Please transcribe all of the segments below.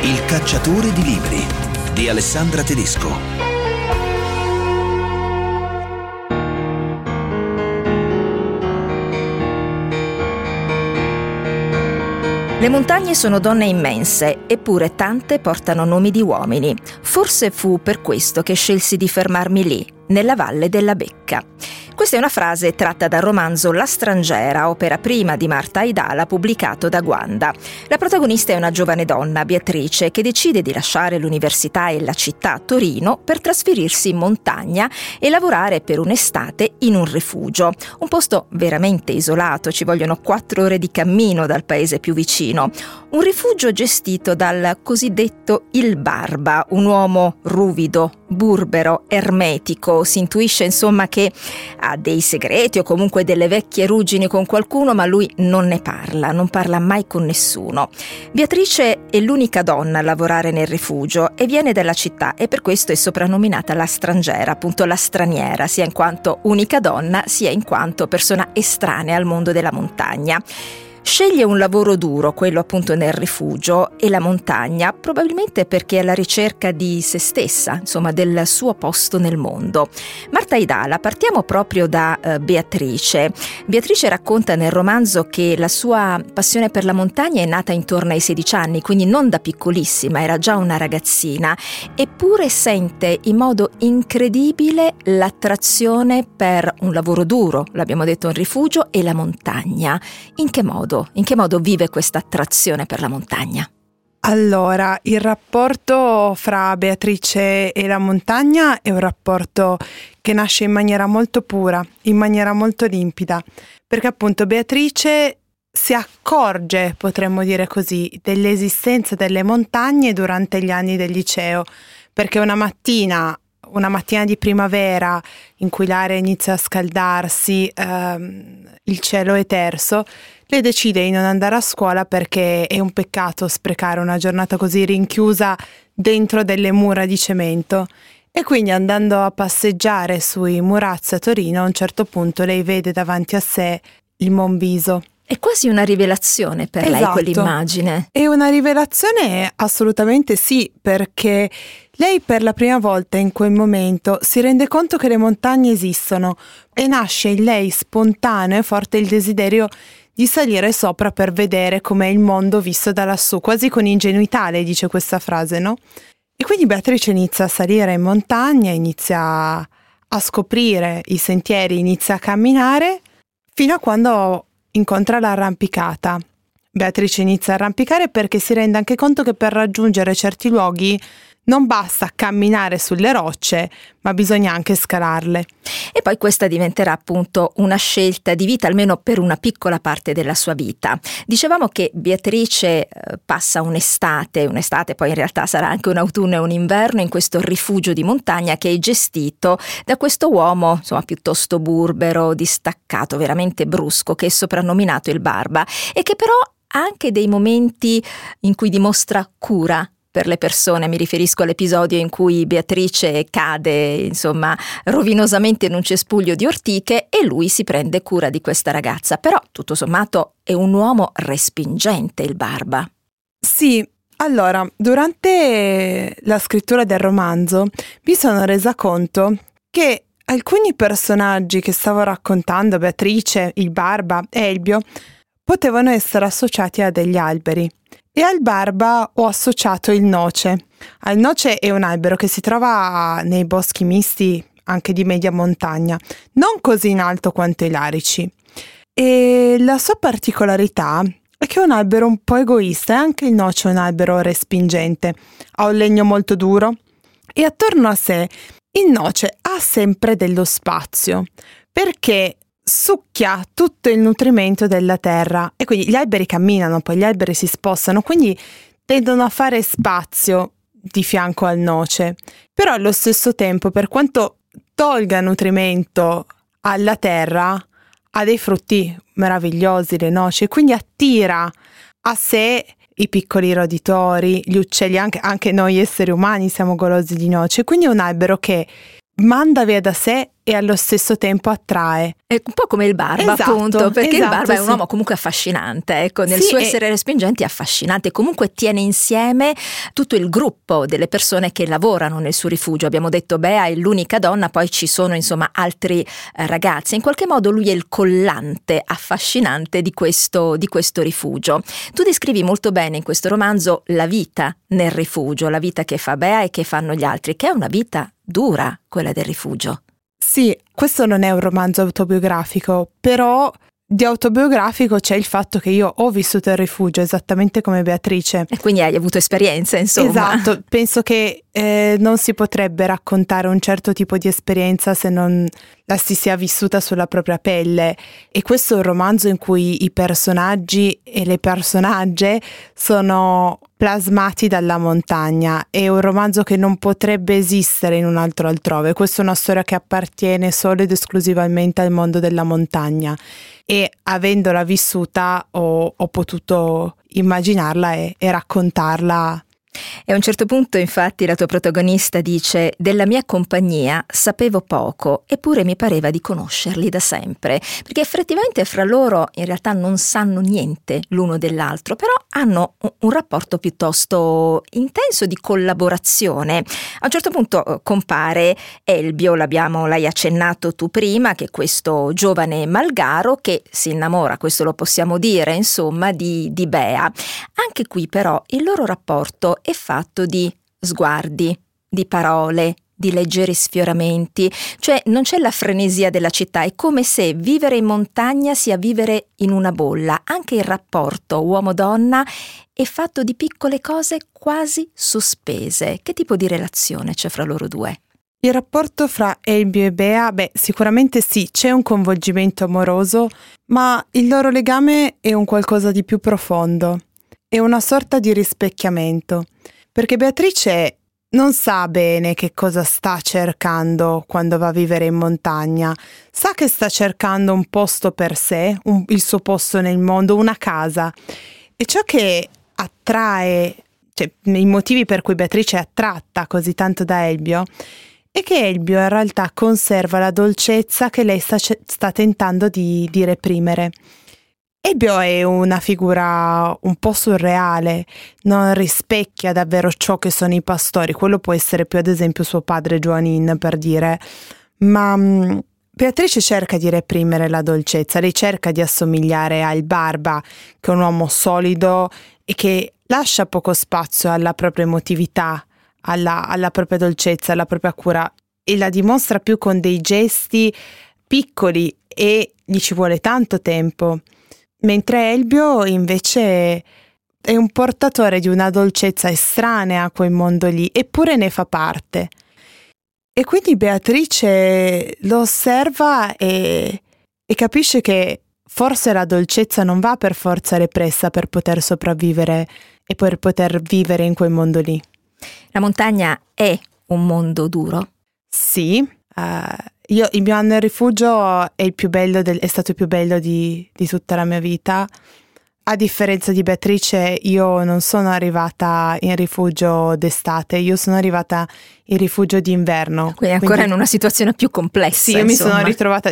Il cacciatore di libri di Alessandra Tedesco. Le montagne sono donne immense, eppure tante portano nomi di uomini. Forse fu per questo che scelsi di fermarmi lì, nella Valle della Becca. Questa è una frase tratta dal romanzo La Strangera, opera prima di Marta Aidala, pubblicato da Guanda. La protagonista è una giovane donna, Beatrice, che decide di lasciare l'università e la città, Torino, per trasferirsi in montagna e lavorare per un'estate in un rifugio. Un posto veramente isolato, ci vogliono 4 ore di cammino dal paese più vicino. Un rifugio gestito dal cosiddetto Il Barba, un uomo ruvido, burbero, ermetico. Si intuisce insomma che ha dei segreti o comunque delle vecchie ruggini con qualcuno, ma lui non ne parla, non parla mai con nessuno. Beatrice è l'unica donna a lavorare nel rifugio e viene dalla città, e per questo è soprannominata la straniera, appunto la straniera, sia in quanto unica donna, sia in quanto persona estranea al mondo della montagna. Sceglie un lavoro duro, quello appunto nel rifugio, e la montagna, probabilmente perché è alla ricerca di se stessa, insomma del suo posto nel mondo. Marta Aidala, partiamo proprio da Beatrice. Beatrice racconta nel romanzo che la sua passione per la montagna è nata intorno ai 16 anni, quindi non da piccolissima, era già una ragazzina, eppure sente in modo incredibile l'attrazione per un lavoro duro, l'abbiamo detto in rifugio, e la montagna. In che modo? In che modo vive questa attrazione per la montagna? Allora, il rapporto fra Beatrice e la montagna è un rapporto che nasce in maniera molto pura, in maniera molto limpida, perché appunto Beatrice si accorge, potremmo dire così, dell'esistenza delle montagne durante gli anni del liceo, perché una mattina di primavera in cui l'aria inizia a scaldarsi, il cielo è terso, lei decide di non andare a scuola perché è un peccato sprecare una giornata così rinchiusa dentro delle mura di cemento. E quindi, andando a passeggiare sui Murazzi a Torino, a un certo punto lei vede davanti a sé il Monviso. È quasi una rivelazione per lei quell'immagine. È una rivelazione, assolutamente sì, perché lei per la prima volta in quel momento si rende conto che le montagne esistono e nasce in lei spontaneo e forte il desiderio di salire sopra per vedere com'è il mondo visto da lassù, quasi con ingenuità lei dice questa frase, no? E quindi Beatrice inizia a salire in montagna, inizia a scoprire i sentieri, inizia a camminare fino a quando incontra l'arrampicata. Beatrice inizia a arrampicare perché si rende anche conto che per raggiungere certi luoghi non basta camminare sulle rocce, ma bisogna anche scalarle. E poi questa diventerà appunto una scelta di vita, almeno per una piccola parte della sua vita. Dicevamo che Beatrice passa un'estate, poi in realtà sarà anche un autunno e un inverno, in questo rifugio di montagna che è gestito da questo uomo, insomma, piuttosto burbero, distaccato, veramente brusco, che è soprannominato il Barba, e che però ha anche dei momenti in cui dimostra cura per le persone. Mi riferisco all'episodio in cui Beatrice cade, insomma, rovinosamente in un cespuglio di ortiche e lui si prende cura di questa ragazza. Però, tutto sommato, è un uomo respingente, il Barba. Sì, allora, durante la scrittura del romanzo mi sono resa conto che alcuni personaggi che stavo raccontando, Beatrice, il Barba, Elbio, potevano essere associati a degli alberi. E al Barba ho associato il noce. Il noce è un albero che si trova nei boschi misti anche di media montagna, non così in alto quanto i larici. E la sua particolarità è che è un albero un po' egoista, e anche il noce è un albero respingente. Ha un legno molto duro e attorno a sé il noce ha sempre dello spazio, perché succhia tutto il nutrimento della terra, e quindi gli alberi camminano, poi gli alberi si spostano, quindi tendono a fare spazio di fianco al noce. Però allo stesso tempo, per quanto tolga nutrimento alla terra, ha dei frutti meravigliosi, le noci, e quindi attira a sé i piccoli roditori, gli uccelli, anche noi esseri umani siamo golosi di noci. Quindi è un albero che manda via da sé e allo stesso tempo attrae. È un po' come il Barba, Esatto, appunto, perché esatto, il Barba è un sì. uomo comunque affascinante, ecco, nel Sì, suo essere respingente è affascinante, comunque tiene insieme tutto il gruppo delle persone che lavorano nel suo rifugio. Abbiamo detto Bea è l'unica donna, poi ci sono insomma altri ragazzi. In qualche modo lui è il collante affascinante di questo rifugio. Tu descrivi molto bene in questo romanzo la vita nel rifugio, la vita che fa Bea e che fanno gli altri, che è una vita dura, quella del rifugio. Sì, questo non è un romanzo autobiografico, però di autobiografico c'è il fatto che io ho vissuto il rifugio esattamente come Beatrice. E quindi hai avuto esperienza, insomma. Esatto, penso che non si potrebbe raccontare un certo tipo di esperienza se non la si sia vissuta sulla propria pelle. E questo è un romanzo in cui i personaggi e le personagge sono plasmati dalla montagna. È un romanzo che non potrebbe esistere in un altro altrove. Questa è una storia che appartiene solo ed esclusivamente al mondo della montagna. E avendola vissuta ho potuto immaginarla e raccontarla. E a un certo punto infatti la tua protagonista dice: della mia compagnia sapevo poco, eppure mi pareva di conoscerli da sempre, perché effettivamente fra loro in realtà non sanno niente l'uno dell'altro, però hanno un rapporto piuttosto intenso di collaborazione. A un certo punto compare Elbio, l'hai accennato tu prima, che è questo giovane malgaro che si innamora, questo lo possiamo dire, insomma, di Bea. Anche qui però il loro rapporto è fatto di sguardi, di parole, di leggeri sfioramenti, cioè non c'è la frenesia della città, è come se vivere in montagna sia vivere in una bolla. Anche il rapporto uomo-donna è fatto di piccole cose quasi sospese. Che tipo di relazione c'è fra loro due? Il rapporto fra Elbio e Bea, sicuramente sì, c'è un coinvolgimento amoroso, ma il loro legame è un qualcosa di più profondo. È una sorta di rispecchiamento, perché Beatrice non sa bene che cosa sta cercando quando va a vivere in montagna. Sa che sta cercando un posto per sé, il suo posto nel mondo, una casa. E ciò che attrae, cioè i motivi per cui Beatrice è attratta così tanto da Elbio, è che Elbio in realtà conserva la dolcezza che lei sta tentando di reprimere. Elbio è una figura un po' surreale, non rispecchia davvero ciò che sono i pastori. Quello può essere più ad esempio suo padre Joanin, per dire, ma Beatrice cerca di reprimere la dolcezza, lei cerca di assomigliare al Barba, che è un uomo solido e che lascia poco spazio alla propria emotività, alla propria dolcezza, alla propria cura, e la dimostra più con dei gesti piccoli e gli ci vuole tanto tempo. Mentre Elbio invece è un portatore di una dolcezza estranea a quel mondo lì, eppure ne fa parte. E quindi Beatrice lo osserva e capisce che forse la dolcezza non va per forza repressa per poter sopravvivere e per poter vivere in quel mondo lì. La montagna è un mondo duro? Sì, il mio anno in rifugio è stato il più bello di tutta la mia vita. A differenza di Beatrice, io non sono arrivata in rifugio d'estate, io sono arrivata in rifugio d'inverno. Quindi ancora in una situazione più complessa. Sì, io mi sono ritrovata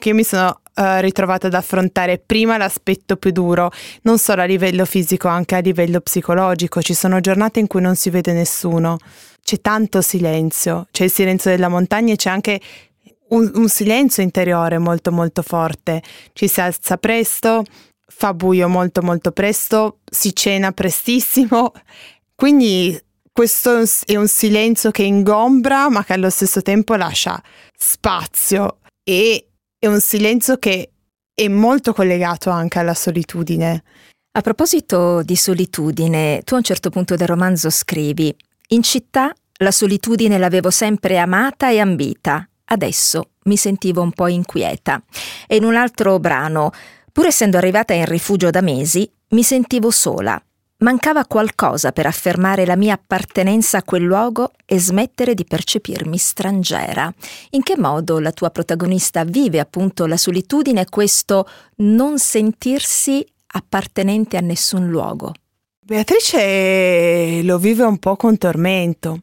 ad affrontare prima l'aspetto più duro, non solo a livello fisico, anche a livello psicologico. Ci sono giornate in cui non si vede nessuno, c'è tanto silenzio, c'è il silenzio della montagna e c'è anche un silenzio interiore molto molto forte. Ci si alza presto, fa buio molto molto presto, si cena prestissimo, quindi questo è un silenzio che ingombra ma che allo stesso tempo lascia spazio, e è un silenzio che è molto collegato anche alla solitudine. A proposito di solitudine, tu a un certo punto del romanzo scrivi: in città la solitudine l'avevo sempre amata e ambita, adesso mi sentivo un po' inquieta. E in un altro brano: pur essendo arrivata in rifugio da mesi, mi sentivo sola. Mancava qualcosa per affermare la mia appartenenza a quel luogo e smettere di percepirmi straniera. In che modo la tua protagonista vive appunto la solitudine e questo non sentirsi appartenente a nessun luogo? Beatrice lo vive un po' con tormento,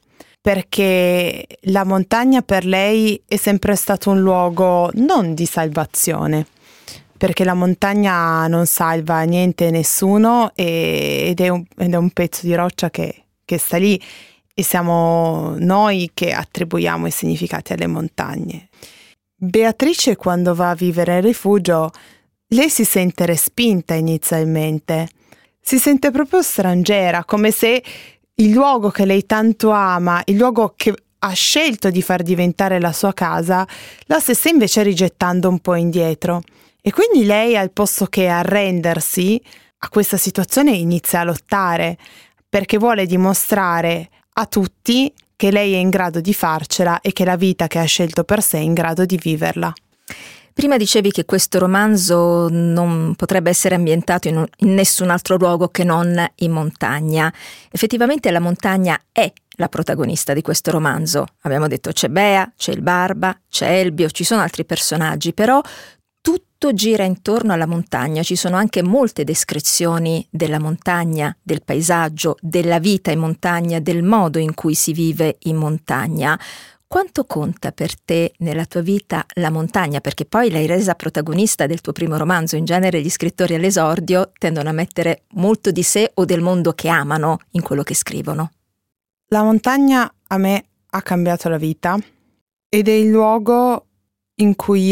perché la montagna per lei è sempre stato un luogo non di salvazione, perché la montagna non salva niente e nessuno ed è un pezzo di roccia che sta lì e siamo noi che attribuiamo i significati alle montagne. Beatrice, quando va a vivere in rifugio, lei si sente respinta inizialmente, si sente proprio straniera, come se il luogo che lei tanto ama, il luogo che ha scelto di far diventare la sua casa, la stesse invece rigettando un po' indietro. E quindi lei, al posto che arrendersi a questa situazione, inizia a lottare, perché vuole dimostrare a tutti che lei è in grado di farcela e che la vita che ha scelto per sé è in grado di viverla. Prima dicevi che questo romanzo non potrebbe essere ambientato in nessun altro luogo che non in montagna. Effettivamente la montagna è la protagonista di questo romanzo. Abbiamo detto c'è Bea, c'è il Barba, c'è Elbio, ci sono altri personaggi, però tutto gira intorno alla montagna. Ci sono anche molte descrizioni della montagna, del paesaggio, della vita in montagna, del modo in cui si vive in montagna. Quanto conta per te nella tua vita la montagna? Perché poi l'hai resa protagonista del tuo primo romanzo. In genere gli scrittori all'esordio tendono a mettere molto di sé o del mondo che amano in quello che scrivono. La montagna a me ha cambiato la vita ed è il luogo in cui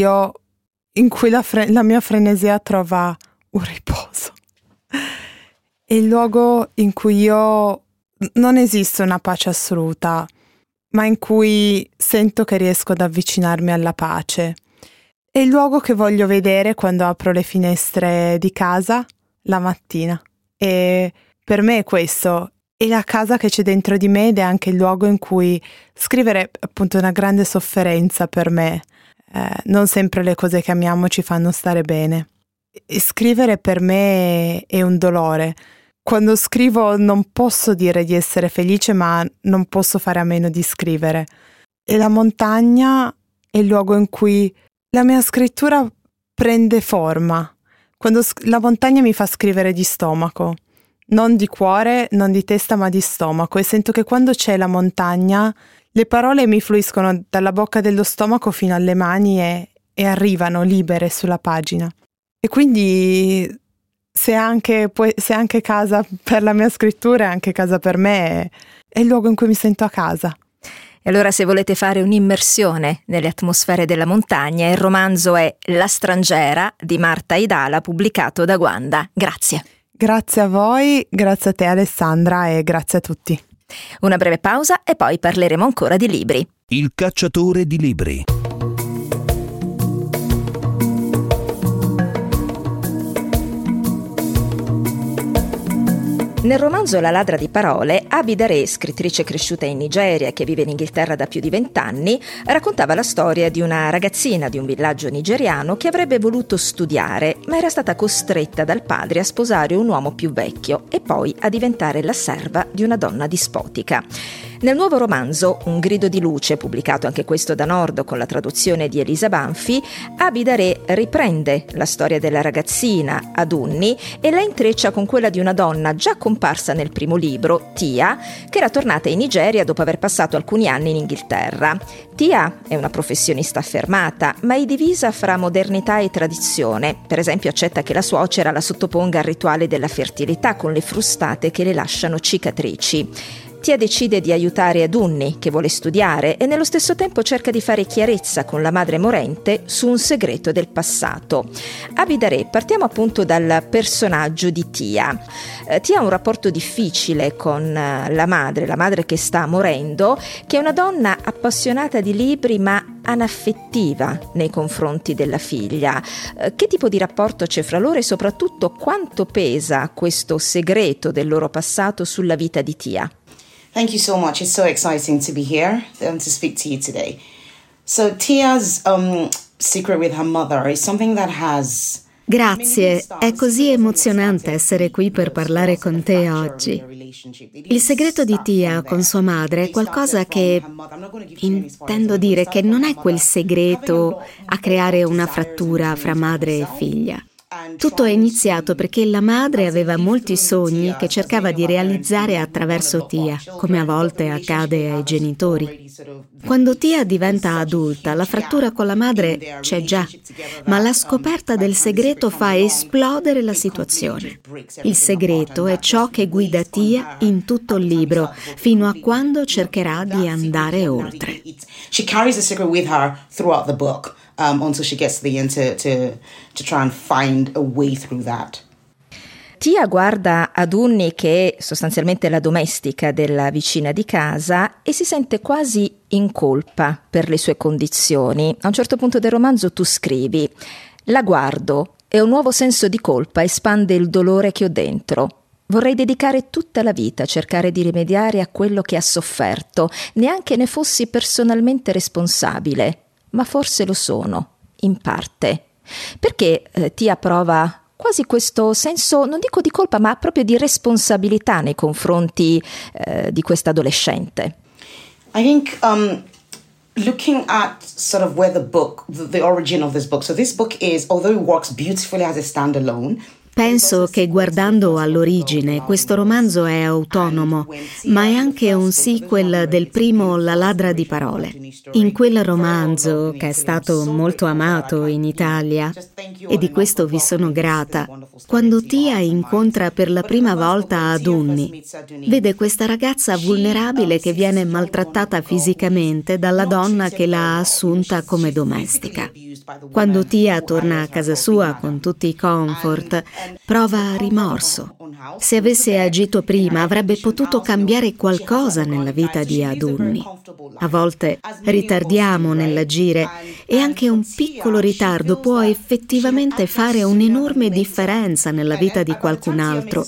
la mia frenesia trova un riposo. È il luogo in cui non esiste una pace assoluta, ma in cui sento che riesco ad avvicinarmi alla pace. È il luogo che voglio vedere quando apro le finestre di casa la mattina. E per me è questo. È la casa che c'è dentro di me ed è anche il luogo in cui scrivere appunto è una grande sofferenza per me. Non sempre le cose che amiamo ci fanno stare bene. E scrivere per me è un dolore. Quando scrivo non posso dire di essere felice, ma non posso fare a meno di scrivere. E la montagna è il luogo in cui la mia scrittura prende forma. Quando la montagna mi fa scrivere di stomaco, non di cuore, non di testa, ma di stomaco. E sento che quando c'è la montagna, le parole mi fluiscono dalla bocca dello stomaco fino alle mani e arrivano libere sulla pagina. E quindi se anche casa per la mia scrittura, è anche casa per me, è il luogo in cui mi sento a casa. E allora, se volete fare un'immersione nelle atmosfere della montagna, il romanzo è La Strangera di Marta Aidala, pubblicato da Guanda. Grazie. Grazie a voi, grazie a te Alessandra e grazie a tutti. Una breve pausa e poi parleremo ancora di libri. Il cacciatore di libri. Nel romanzo La ladra di parole, Abida Re, scrittrice cresciuta in Nigeria e che vive in Inghilterra da più di 20 anni, raccontava la storia di una ragazzina di un villaggio nigeriano che avrebbe voluto studiare, ma era stata costretta dal padre a sposare un uomo più vecchio e poi a diventare la serva di una donna dispotica. Nel nuovo romanzo, Un grido di luce, pubblicato anche questo da Nordo con la traduzione di Elisa Banfi, Abida Re riprende la storia della ragazzina Adunni e la intreccia con quella di una donna già comparsa nel primo libro, Tia, che era tornata in Nigeria dopo aver passato alcuni anni in Inghilterra. Tia è una professionista affermata, ma è divisa fra modernità e tradizione. Per esempio accetta che la suocera la sottoponga al rituale della fertilità con le frustate che le lasciano cicatrici. Tia decide di aiutare Adunni, che vuole studiare, e nello stesso tempo cerca di fare chiarezza con la madre morente su un segreto del passato. Abida Re, partiamo appunto dal personaggio di Tia. Tia ha un rapporto difficile con la madre che sta morendo, che è una donna appassionata di libri ma anaffettiva nei confronti della figlia. Che tipo di rapporto c'è fra loro e soprattutto quanto pesa questo segreto del loro passato sulla vita di Tia? Thank you so much. It's so exciting to be here and to speak to you today. So Tia's secret with her mother is something that has... Grazie, è così emozionante essere qui per parlare con te oggi. Il segreto di Tia con sua madre è qualcosa che, intendo dire che non è quel segreto a creare una frattura fra madre e figlia. Tutto è iniziato perché la madre aveva molti sogni che cercava di realizzare attraverso Tia, come a volte accade ai genitori. Quando Tia diventa adulta, la frattura con la madre c'è già, ma la scoperta del segreto fa esplodere la situazione. Il segreto è ciò che guida Tia in tutto il libro, fino a quando cercherà di andare oltre. She carries the secret with her throughout the book. Until she gets to the end to try and find a way through that. Tia guarda Adunni, che è sostanzialmente la domestica della vicina di casa, e si sente quasi in colpa per le sue condizioni. A un certo punto del romanzo tu scrivi: «La guardo e un nuovo senso di colpa espande il dolore che ho dentro. Vorrei dedicare tutta la vita a cercare di rimediare a quello che ha sofferto, neanche ne fossi personalmente responsabile. Ma forse lo sono, in parte». Perché Tia prova quasi questo senso, non dico di colpa, ma proprio di responsabilità nei confronti di questa adolescente? I think looking at sort of where the origin of this book. So this book is, although it works beautifully as a standalone, Penso che guardando all'origine questo romanzo è autonomo, ma è anche un sequel del primo La ladra di parole. In quel romanzo, che è stato molto amato in Italia, e di questo vi sono grata, quando Tia incontra per la prima volta Adunni, vede questa ragazza vulnerabile che viene maltrattata fisicamente dalla donna che l'ha assunta come domestica. Quando Tia torna a casa sua con tutti i comfort, prova rimorso. Se avesse agito prima avrebbe potuto cambiare qualcosa nella vita di Adunni. A volte ritardiamo nell'agire e anche un piccolo ritardo può effettivamente fare un'enorme differenza nella vita di qualcun altro.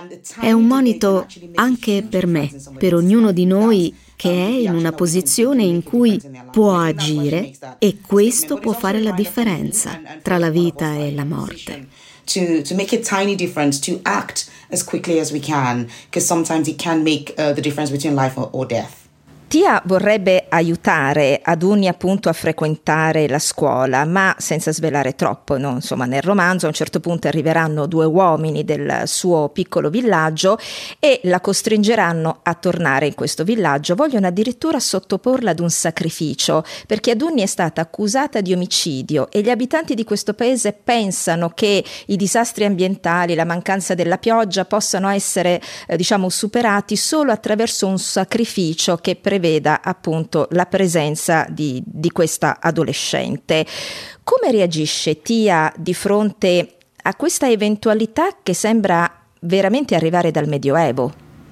È un monito anche per me, per ognuno di noi che è in una posizione in cui può agire, e questo può fare la differenza tra la vita e la morte. To make a tiny difference, to act as quickly as we can, because sometimes it can make the difference between life or death. Tia vorrebbe aiutare Adunni appunto a frequentare la scuola, ma senza svelare troppo, no? Insomma, nel romanzo a un certo punto arriveranno due uomini del suo piccolo villaggio e la costringeranno a tornare in questo villaggio. Vogliono addirittura sottoporla ad un sacrificio, perché Adunni è stata accusata di omicidio e gli abitanti di questo paese pensano che i disastri ambientali, la mancanza della pioggia possano essere superati solo attraverso un sacrificio che preveda appunto la presenza di questa adolescente. Come reagisce Tia di fronte a questa eventualità che sembra veramente arrivare dal Medioevo?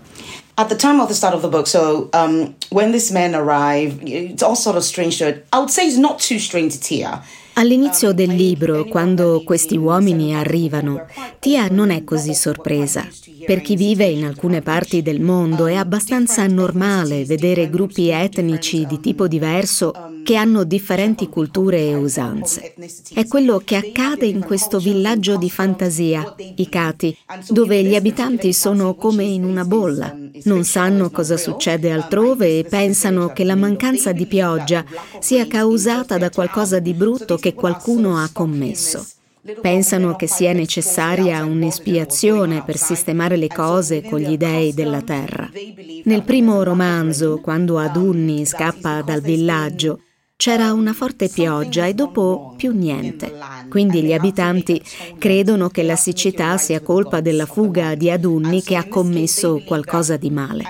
At the time of the start of the book, so when these men arrive, it's all sort of strange to it. I would say it's not too strange to Tia. All'inizio del libro, quando questi uomini arrivano, Tia non è così sorpresa. Per chi vive in alcune parti del mondo è abbastanza normale vedere gruppi etnici di tipo diverso che hanno differenti culture e usanze. È quello che accade in questo villaggio di fantasia, i Cati, dove gli abitanti sono come in una bolla. Non sanno cosa succede altrove e pensano che la mancanza di pioggia sia causata da qualcosa di brutto che qualcuno ha commesso. Pensano che sia necessaria un'espiazione per sistemare le cose con gli dei della terra. Nel primo romanzo, quando Adunni scappa dal villaggio, c'era una forte pioggia e dopo più niente. Quindi gli abitanti credono che la siccità sia colpa della fuga di Adunni che ha commesso qualcosa di male.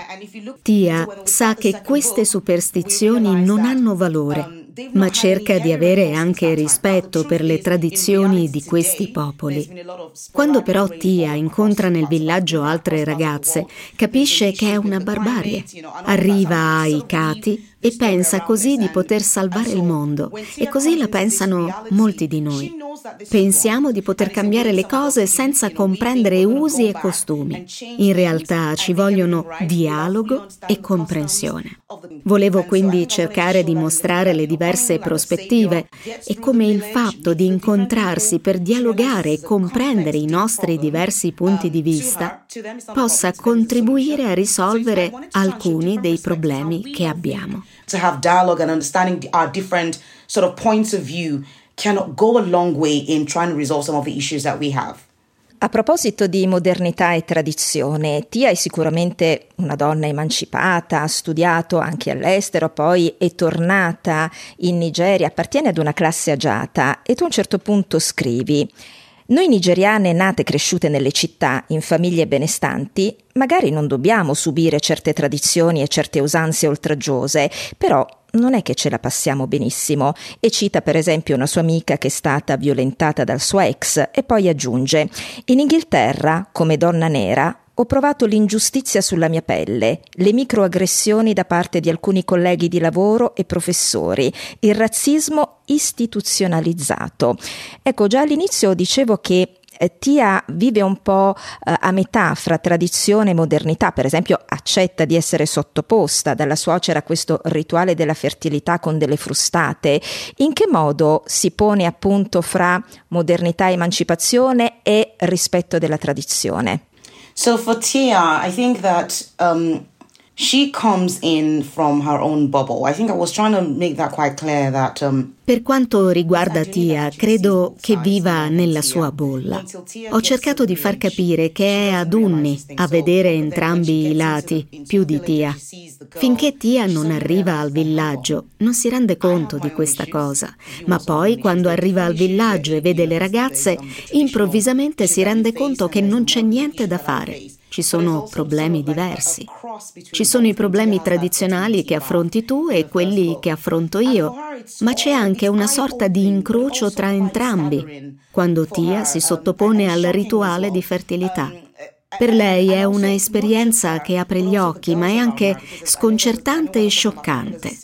Tia sa che queste superstizioni non hanno valore, ma cerca di avere anche rispetto per le tradizioni di questi popoli. Quando però Tia incontra nel villaggio altre ragazze, capisce che è una barbarie. Arriva ai Cati e pensa così di poter salvare il mondo, e così la pensano molti di noi. Pensiamo di poter cambiare le cose senza comprendere usi e costumi. In realtà ci vogliono dialogo e comprensione. Volevo quindi cercare di mostrare le diverse prospettive e come il fatto di incontrarsi per dialogare e comprendere i nostri diversi punti di vista possa contribuire a risolvere alcuni dei problemi che abbiamo. To have dialogue and understanding our different sort of points of view can go a long way in trying to resolve some of the issues that we have. A proposito di modernità e tradizione, Tia è sicuramente una donna emancipata, ha studiato anche all'estero, poi è tornata in Nigeria, appartiene ad una classe agiata e tu a un certo punto scrivi: noi nigeriane nate e cresciute nelle città, in famiglie benestanti, magari non dobbiamo subire certe tradizioni e certe usanze oltraggiose, però non è che ce la passiamo benissimo, e cita per esempio una sua amica che è stata violentata dal suo ex e poi aggiunge: in Inghilterra, come donna nera, ho provato l'ingiustizia sulla mia pelle, le microaggressioni da parte di alcuni colleghi di lavoro e professori, il razzismo istituzionalizzato. Ecco, già all'inizio dicevo che Tia vive un po' a metà fra tradizione e modernità, per esempio accetta di essere sottoposta dalla suocera a questo rituale della fertilità con delle frustate. In che modo si pone appunto fra modernità e emancipazione e rispetto della tradizione? So for Tia, I think that she comes in from her own bubble. I think I was trying to make that quite clear that Per quanto riguarda Tia, credo che viva nella sua bolla. Ho cercato di far capire che è ad Unni a vedere entrambi i lati, più di Tia. Finché Tia non arriva al villaggio, non si rende conto di questa cosa, ma poi quando arriva al villaggio e vede le ragazze, improvvisamente si rende conto che non c'è niente da fare. Ci sono problemi diversi. Ci sono i problemi tradizionali che affronti tu e quelli che affronto io, ma c'è anche una sorta di incrocio tra entrambi, quando Tia si sottopone al rituale di fertilità. Per lei è una esperienza che apre gli occhi, ma è anche sconcertante e scioccante.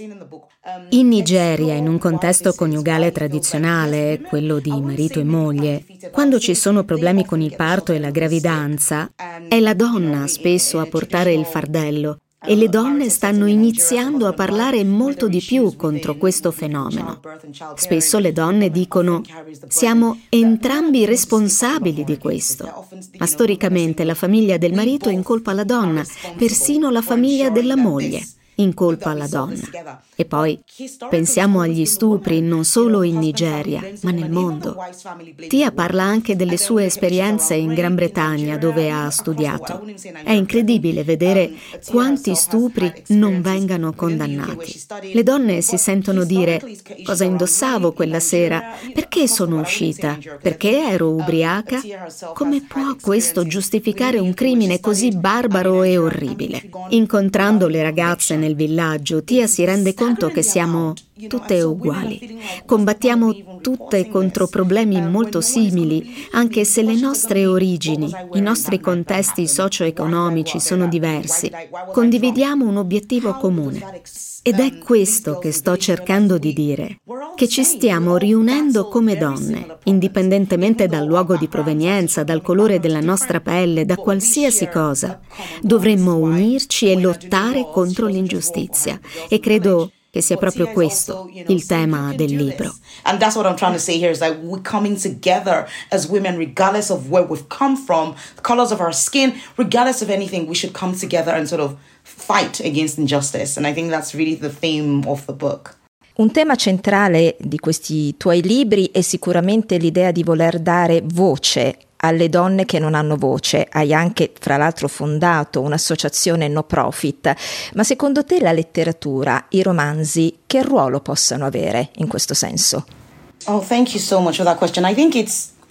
In Nigeria, in un contesto coniugale tradizionale, quello di marito e moglie, quando ci sono problemi con il parto e la gravidanza, è la donna spesso a portare il fardello. E le donne stanno iniziando a parlare molto di più contro questo fenomeno. Spesso le donne dicono: siamo entrambi responsabili di questo. Ma storicamente la famiglia del marito incolpa la donna, persino la famiglia della moglie incolpa la donna. E poi pensiamo agli stupri non solo in Nigeria, ma nel mondo. Tia parla anche delle sue esperienze in Gran Bretagna, dove ha studiato. È incredibile vedere quanti stupri non vengano condannati. Le donne si sentono dire: cosa indossavo quella sera? Perché sono uscita? Perché ero ubriaca? Come può questo giustificare un crimine così barbaro e orribile? Incontrando le ragazze nel villaggio, Tia si rende conto che siamo tutte uguali. Combattiamo tutte contro problemi molto simili, anche se le nostre origini, i nostri contesti socio-economici sono diversi. Condividiamo un obiettivo comune. Ed è questo che sto cercando di dire, che ci stiamo riunendo come donne, indipendentemente dal luogo di provenienza, dal colore della nostra pelle, da qualsiasi cosa. Dovremmo unirci e lottare contro l'ingiustizia. E credo che sia proprio questo il tema del libro. And that's what I'm trying to say here is that we're coming together as women, regardless of where we've come from, the colors of our skin, regardless of anything, we should come together and sort of fight against injustice. And I think that's really the theme of the book. Un tema centrale di questi tuoi libri è sicuramente l'idea di voler dare voce alle donne che non hanno voce. Hai anche, fra l'altro, fondato un'associazione no profit. Ma secondo te la letteratura, i romanzi, che ruolo possano avere in questo senso? Oh, thank you so much for that question. I think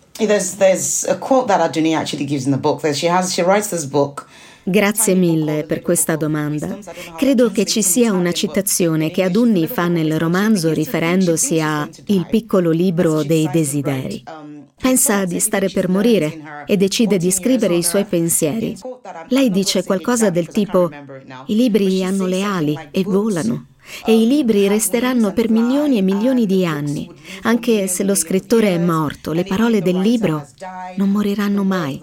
there's a quote that Adunni actually gives in the book that she writes this book. Grazie mille per questa domanda. Credo che ci sia una citazione che Adunni fa nel romanzo riferendosi a Il piccolo libro dei desideri. Pensa di stare per morire e decide di scrivere i suoi pensieri. Lei dice qualcosa del tipo: i libri hanno le ali e volano. E i libri resteranno per milioni e milioni di anni. Anche se lo scrittore è morto, le parole del libro non moriranno mai.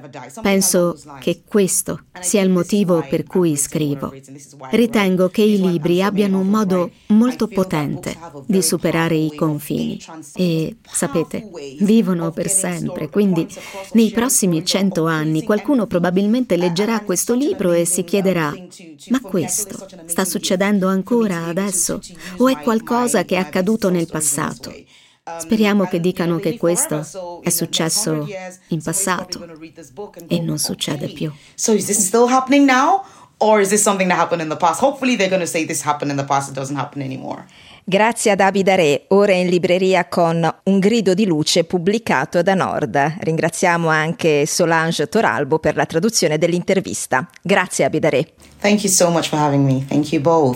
Penso che questo sia il motivo per cui scrivo. Ritengo che i libri abbiano un modo molto potente di superare i confini. E, sapete, vivono per sempre, quindi nei prossimi 100 anni qualcuno probabilmente leggerà questo libro e si chiederà: ma questo sta succedendo ancora adesso o è qualcosa che è accaduto nel passato? Speriamo che dicano che questo è successo in passato e non succede più. So is this still happening now? Or is this something that happened in the past? Hopefully they're going to say this happened in the past, it doesn't happen anymore. Grazie ad Abida Re, ora in libreria con Un grido di luce pubblicato da Nord. Ringraziamo anche Solange Toralbo per la traduzione dell'intervista. Grazie Abida Re. Thank you so much for having me. Thank you both.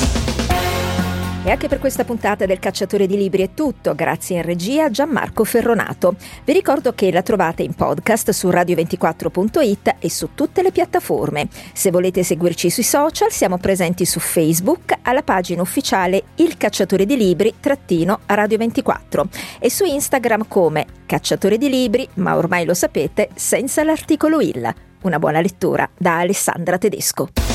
E anche per questa puntata del Cacciatore di Libri è tutto, grazie in regia a Gianmarco Ferronato. Vi ricordo che la trovate in podcast su radio24.it e su tutte le piattaforme. Se volete seguirci sui social, siamo presenti su Facebook alla pagina ufficiale Il Cacciatore di Libri _Radio24 e su Instagram come Cacciatore di Libri, ma ormai lo sapete, senza l'articolo il. Una buona lettura da Alessandra Tedesco.